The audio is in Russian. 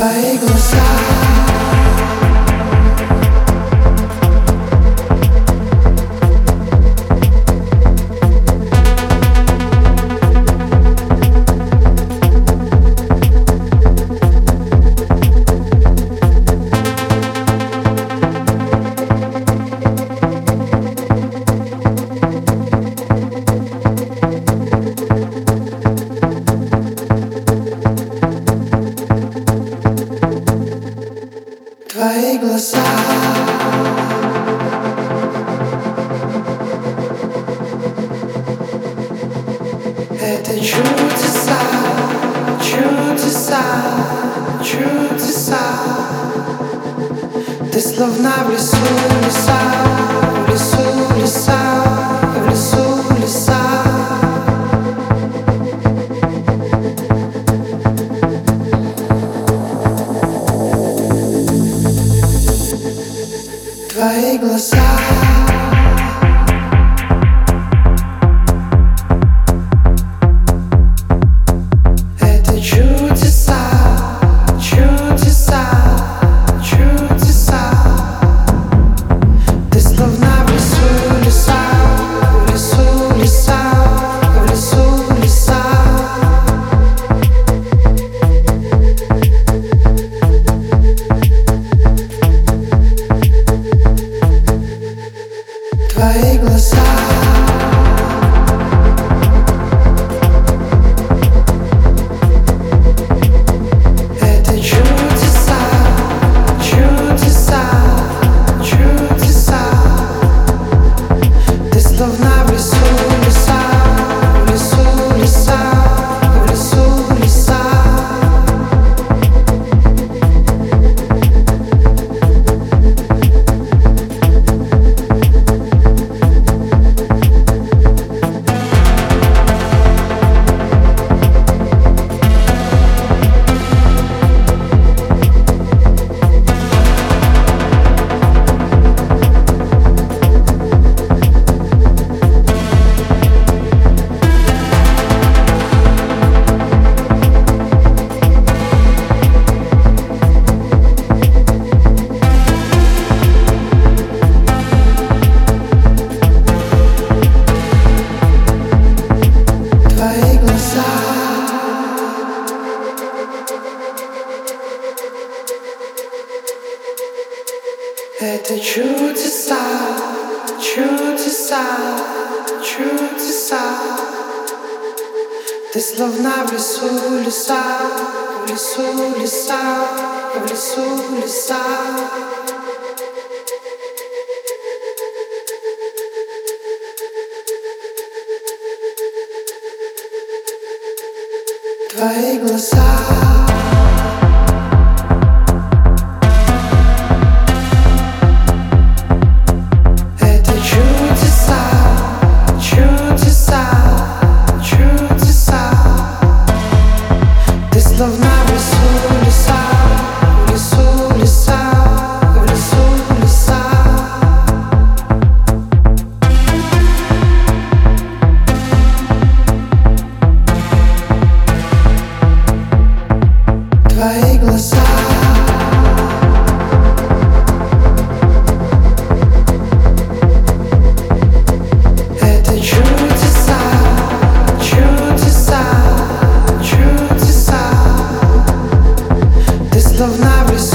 Твои глаза, твои глаза, это чудеса, чудеса, чудеса. Ты словно в лесу леса, в лесу леса, в лесу леса. Твои глаза, это чудеса, чудеса, чудеса. Ты словно в лесу леса, в лесу леса, в лесу леса. Твои глаза, это чудеса, чудеса, чудеса. Ты словно в лесу леса, в лесу леса, в лесу леса. Твои глаза, это чудеса, чудеса, чудеса. Ты словно в лесу леса, в лесу леса, в лесу леса. Твои глаза, это чудеса, чудеса, чудеса. Ты словно в лесу леса, в лесу леса, в лесу леса. Твои глаза, это чудеса, чудеса, чудеса. Ты словно в лесу